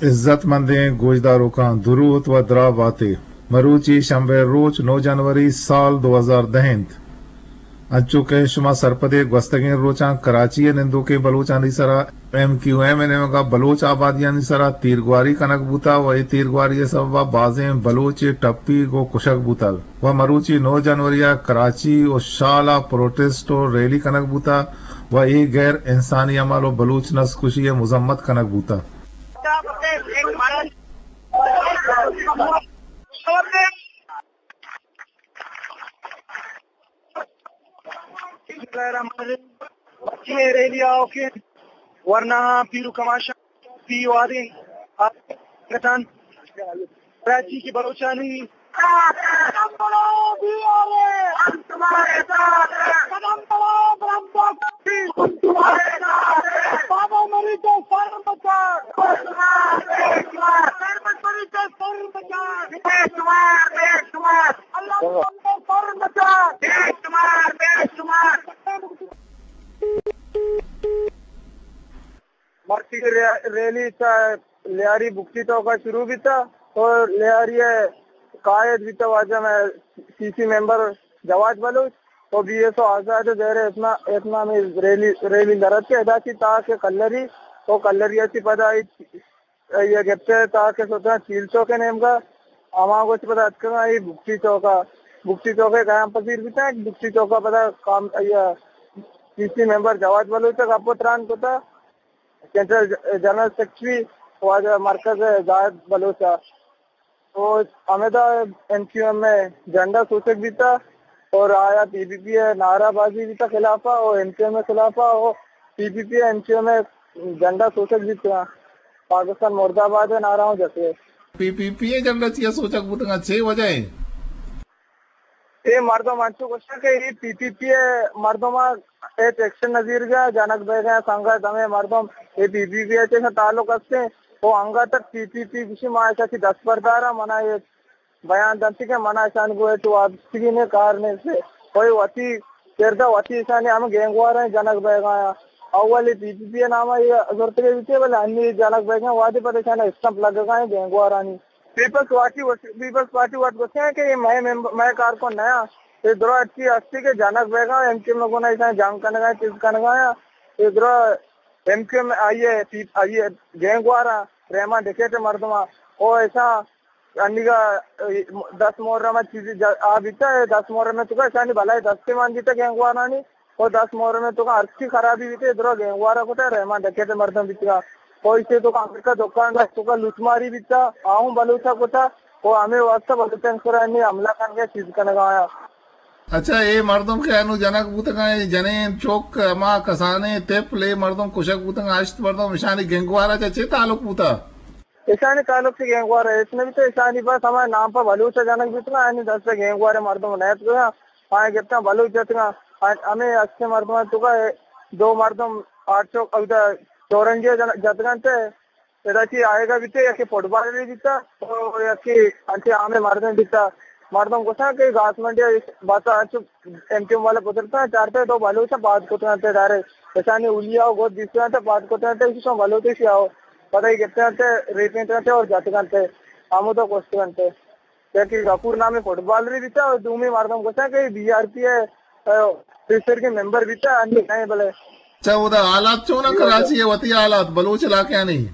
इज्जतमंदें गोजदारों का दुरूद व दरा बातें मरूची शंबे रोज 9 जनवरी साल 2010 अंचु के शुमा सरपदे gwastagin रोचा कराची निंदो के बलोचानी सरा MQM ने का बलोच आबादियानी सरा तीरगवारी कनक बूता व तीरगवारी सब बाजें बलोच टप्पी गो कुशक बूतल व मरूची 9 जनवरी कराची और शाला प्रोटेस्ट और रैली कनक बूता व एक गैर इंसानी अमल और बलूच नस्कुशी मुजम्मत कनक बूता वरना पीरू कमाशा पी वादे कथन कराची की बलोचानी तुम्हारे साथ कदम बढ़ाओ तुम्हारे साथ बाबा मरी तो सर बचा मरी तो सर बचा अल्लाह सर बचा मर्ती रैली लियारी बुक्ति तो का शुरू भी था और लियारी कायद भी था वाजा में सीसी मेंबर जवाज बलूच और BSO आजाद देरे इतना में रैली लड़त के अदा की ताकि कल्लरी और कल्लरी ऐसी पता ये कहते ताकि सोचा चील चौके नेम का हमारा कुछ पता अटका ये बुक्ति चौके कायम पसीर भी था बुक्ति चौका पता काम ये सीसी मेंबर जवाज बलूच तक आपको त्रान को था सेंट्रल जनरल सेक्रेटरी वाजा मरकज जायद बलोचा तो हमें तो MQM में झंडा सूचक भी था और आया PPP नाराबाजी भी था खिलाफा और MQM में खिलाफा और PPP MQM में झंडा सूचक भी था पाकिस्तान मुर्दाबाद है नाराओं जैसे PPP झंडा चाहिए सूचक बुतंगा 6 वजह ये मर्दों मानचू क्वेश्चन के ये PPP मर्दों में एक एक्शन नजीर गया जनक बेगा संघर्ष हमें मर्दों ये PPP से ताल्लुक रखते वो अंगा तक PPP किसी मायसा की 10 बरदारा मना ये बयान दंती के मना ईशान को है तो आप किसी ने कारने से कोई वती तेरदा वती ईशान हम गेंगवार हैं जनक बेगा अव्वली PPP नाम ये जरूरत के विषय वाले अन्य जनक बेगा वादी परेशान स्टंप लगेगा है गेंगवारानी पीपल्स पार्टी वाट को है कि मैं कारकुन नया ये द्रो अच्छी अस्सी के जनक बेगा MQM में कोना ईशान जंग करने का चीज करने का ये द्रो MQM में आइए गेंगवारा रहमान देखे मर्दमा ओ ऐसा अन्य का 10 मोहर्रम में चीज आ बीता है 10 मोहर्रम में तुका ऐसा नहीं भला है 10 के मान जीता गेंगवारा नहीं और 10 मोहर्रम में तुका अर्ची खराबी बीते इधर गेंगवारा को रहमान देखे मर्दम बीता कोई से तो का दुकान तुका लूटमारी बीता आऊं बलूचा को था वो हमें वास्तव बलूचन कराने हमला करके चीज करने का आया अच्छा ये मर्दों के अनु जनक बुतंगा जने चौक मा कसाने तेप ले मर्दों कुशक बुतंगा आश्त मर्दों निशानी गेंगवारा चे तालुक बुता ईशानी तालुक से गेंगवार है इसमें भी तो ईशानी बस हमारे नाम पर बलूच जनक जितना है 10 से गेंगवार मर्दों नैत गया पाए कितना बलूच जितना हमें अच्छे मर्दों तो का 2 मर्दों 800 उधर चौरंगे जतगन थे इधर आएगा भी थे या कि फुटबॉल भी जीता और या कि अच्छे आमे मर्दों जीता मर्दों को था कि घास मंडिया बात MQM वाले पुत्रता 4 पे 2 बलूच बात को थे डारे ईशानी उलिया गोद दिसते थे बात को थे इसी को बलूच से आओ पता ही कितने थे रेपेंट थे और जतगन थे हम तो क्वेश्चन थे कि गफूर नाम फुटबॉल भी था और दूमी मर्दों को था कि BRP है टीचर के मेंबर भी था अन्य नहीं बोले अच्छा वो हालात चो ना कराची है वती हालात बलूच इलाके नहीं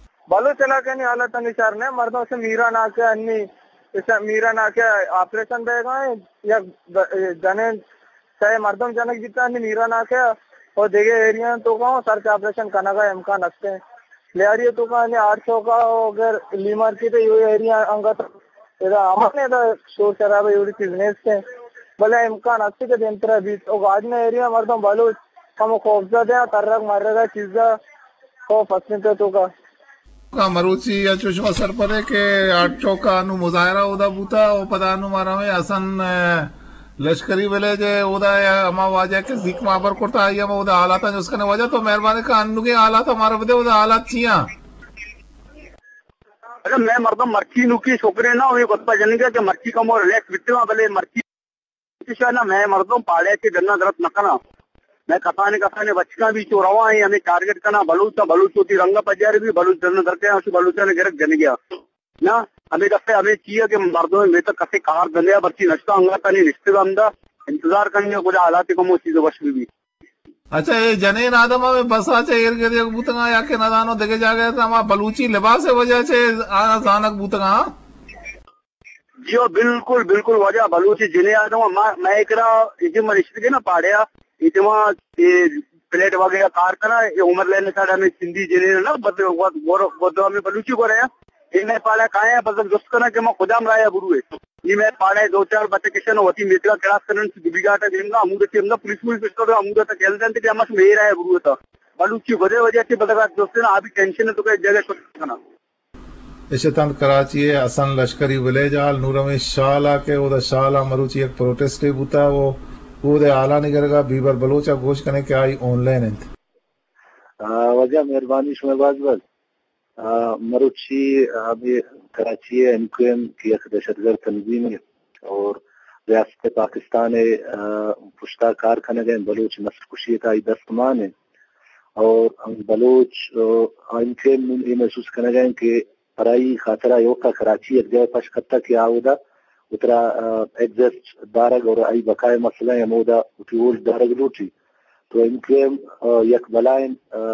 हालत निशार ने मर्दों से मीरा ना के अन्य मीरा ना के ऑपरेशन देगा या जने चाहे मर्दों जनक जितना अन्य मीरा ना के और देखे एरिया तो कहो सर के ऑपरेशन करने का इम्कान रखते हैं लियारी तो का 800 का अगर लीमर की तो ये एरिया अंगा तो हमारे शोर शराबे एवढी बिजनेस थे भले इम्कान अच्छे के दिन तरह बीच और आज में एरिया मर्दों बलूच हम खौफजा दे तरक मारेगा चीजा को फसने तो का मरूची या चुशमा सर पर है कि 800 का अनु मुजाहरा उदा बूता और पता अनु मारा में असन लश्करी वाले जे उदा या अमा वाजा के जिक माबर करता है या उदा हालात है उसका वजह तो मेहरबानी का अनु के हालात हमारे बदे उदा हालात छिया अरे मैं मर्दम मर्ची नुकी छोकरे ना ये बत्ता जन के मर्ची कम और रिलैक्स बिट्टे भले मर्ची ना मैं मर्दम पाड़े के गन्ना दरत नकना میں کسانے بچکا بھی چو روا ہے ہمیں ٹارگیٹ کرنا بلوچ ہوتی رنگا پجارے بھی بلوچ جن کرتے ہیں بلوچا نے گرک جن گیا نا ہمیں کسے ہمیں چاہیے کہ مردوں میں تو کسے کار دلیا برچی نشتا ہوں گا تانی رشتے کا ہمدا انتظار کرنے کو کچھ حالات کم چیزیں بش بھی اچھا یہ جنین آدم میں بسا چے ارگرد بوتگا یا کہ نہ دگے جا گئے تھا ہمارا بلوچی لباس وجہ سے آنا زانک بوتگا جیو بالکل بالکل وجہ بلوچی جنے آدم میں ایک اتما رشتے کے نا پاڑیا اتما پلیٹ وغیرہ کار کرا یہ عمر لینے ساڑھا ہمیں سندھی جنے نا بدو ہمیں بلوچی کو رہے ہیں میں پاڑا کھائے ہیں بس دوست کرنا کہ میں خدا مرایا برو ہے یہ میں پاڑے 2-4 بچے کسی نے ہوتی میترا کلاس کرنے بگاٹا دیں گا امودہ سے پولیس پسٹر امودہ تک کھیل دیں کہ ہمیں میرا ہے برو تھا بلوچی وجہ سے بتا دوست نا ابھی ٹینشن ہے تو کہ جگہ کرنا اشتند کراچی اسن لشکری ولیج آل نورم شالا کے او شالا مروچی ایک پروٹیسٹ بوتا وہ دے آلہ نگر گا بیبر بلوچا گوش کرنے کے آئی آن لائن انت وجہ مہربانی شمع باز مروچی ابھی کراچی انکویم کی ایک دہشت گرد تنظیم ہے اور ریاست پاکستان پشتا کارخانے گئے بلوچ نسل کشی کا دستمان ہے اور بلوچ انکویم یہ محسوس کرنے گئے کہ پرائی خاطرہ یوکا کراچی ایک جگہ پش خطہ کی آودا اترا ایڈجسٹ دارگ اور ای بقائے مسئلہ ہے مودا اتیول دارگ لوٹی تو انکویم یک بلائن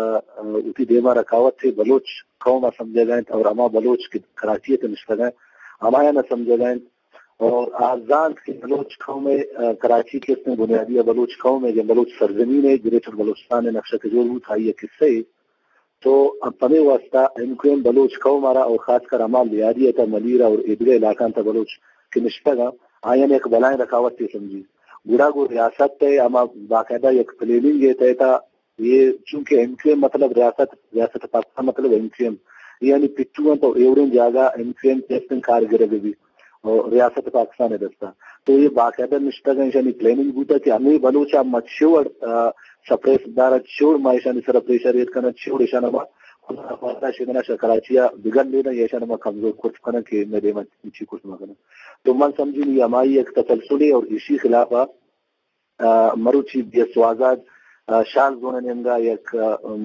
اتی دیما رکاوت تھے بلوچ قوم سمجھے گئے اور اما بلوچ کی کراچی تے نشتہ گئے ہمایا نہ سمجھے گئے اور آزان کی بلوچ قوم کراچی کے اس میں بنیادی بلوچ قوم ہے جو بلوچ سرزمین ہے گریٹر بلوچستان نقشہ کے جو تھا یہ قصے تو اب پنے واسطہ انکویم بلوچ قوم آرہا اور خاص کر اما لیادی تا ملیرہ اور ادرے علاقہ تا بلوچ کی نشتہ گا آئین ایک بلائن رکاوت تھی سمجھی گوڑا گو ریاست تے اما باقاعدہ ایک پلیننگ یہ تھا یہ چونکہ انکویم مطلب ریاست پاکستان مطلب انکویم یعنی پچھوان تو ایورین جاگا انکویم تیستن کارگرے بھی اور ریاست پاکستان ہے دستا تو یہ باقاعدہ نشتہ یعنی پلیننگ بوتا کہ ہمیں بلوچا مچھوڑ سپریس دارا چھوڑ مائشانی سر پریشر ایت کرنا چھوڑ ایشانا ما خدا شدنا کراچیا بگن لینا ایشانا ما کمزور کچھ کرنا کہ میں دیما چی کچھ مگنا تو من سمجھی نہیں ہماری ایک تسلسلی اور اسی خلافہ مروچی بیس آزاد شال زون نمگا ایک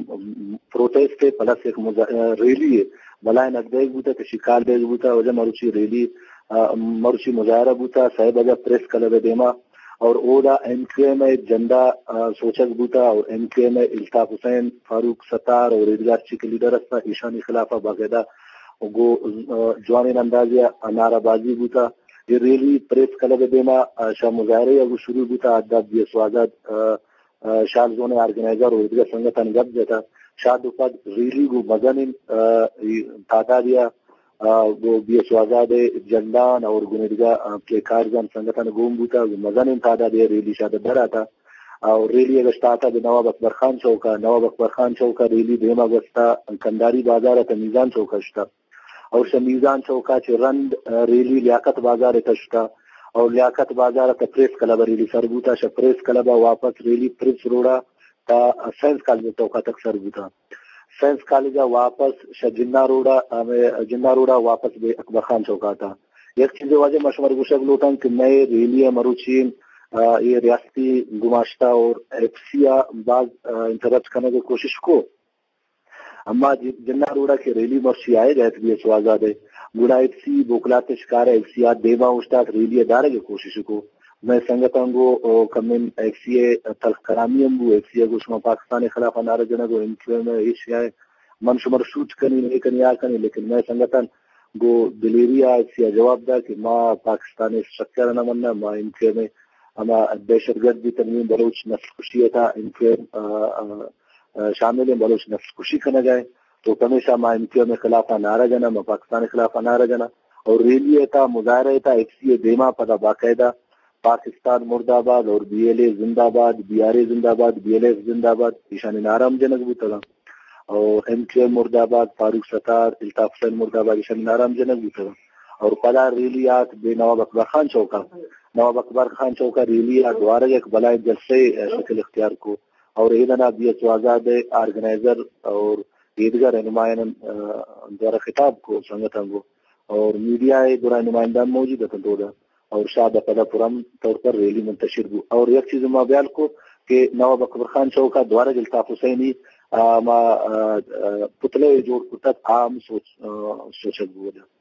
پروٹیسٹ ہے پلس ایک ریلی ہے بلائن اگدیگ بوتا کہ شکال دیگ بوتا وجہ مروچی ریلی مروچی مظاہرہ بوتا صاحب اجا پریس کلب دیما اور اودا ایم کیو ایم جندا سوچک بوتا اور M Q M Altaf Hussain Farooq Sattar اور ادگار چی کے لیڈر استا ایشانی خلافہ باقاعدہ گو جوان اندازیہ نارہ بازی بوتا یہ ریلی پریس کلب دیما شاہ مظاہرے اگو شروع بوتا ادب بیس آزاد شال زون آرگنائزر اور ادگار سنگتن گب جاتا شاہ دوپاد ریلی گو مزن تعدادیہ وہ بیس آزاد جندان اور گندگا کے کارجان سنگتن گوم بوتا مزن تعدادیہ ریلی شاہ در آتا اور ریلی اگشتا آتا نواب اکبر خان چوکا نواب اکبر خان چوکا ریلی دیما گستا کنداری بازار تا میزان چوکا شتا اور میزان چوکا چھ رند ریلی لیاقت بازار تشتا اور لیاقت بازار تا پریس کلب ریلی سربوتا شا پریس کلب واپس ریلی پریس روڑا تا سائنس کالج چوکا تک سربوتا سائنس کالجہ واپس شا جنہ روڑا واپس بے اکبر خان چوکا تھا ایک چیز واجہ مشور گوشک لوٹاں کہ نئے ریلی مروچین یہ ریاستی گماشتہ اور ایپسیا بعض انٹرپٹ کرنے کی کوشش کو اما جنہ روڑا کے ریلی مرشی آئے گئے تھے بیس آزاد ہے گوڑا ایپسی بوکلات شکار ایپسیات دیما اشتاک ریلی دارے کی کوشش کو میں سنگتانگو کمن ایپسی تلخ کرامی امبو ایپسی گو شما پاکستان خلاف نارا جنگو انکویم ایشیا من شمر شوچ کنی نہیں کنی آ کنی لیکن میں سنگتان گو دلیریا ایپسی جواب دا کہ ما پاکستانی سکر نہ مننا ما انکویم اما دہشت گرد بھی تنوین بلوچ نسل کشی تھا انکویم شامل بلوچ نفس کشی کرنے گئے تو ہمیشہ ما انکیو میں خلاف نعرہ جنا ما پاکستان خلاف نعرہ جنا اور ریلی تھا مظاہرہ تھا ایک سی دیما پتا باقاعدہ پاکستان مرد آباد اور بی ایل اے زندہ باد بی آر اے زندہ باد بی ایل ایف زندہ باد ایشانی نعرہ جنگ بھی تھا اور ایم کیو مرد آباد فاروق ستار الطاف حسین مرد آباد ایشانی نعرہ جنگ بھی تھا اور پلا ریلیات بے نواب اکبر خان چوکا نواب اکبر خان چوکا ریلیات دوارہ ایک بلائے جلسے شکل اختیار کو اور ایدنا بیس آزاد آرگنائزر اور عیدگاہ رہنمائن دوارہ خطاب کو سنگتن کو اور میڈیا دورہ نمائندان موجود ہے اور شاہ پدا پرم طور پر ریلی منتشر ہو اور ایک چیز ما بیان کو کہ نواب اکبر خان چوکا دوارا الطاف حسینی ما پتلے جوڑ کتت عام سوچ بودا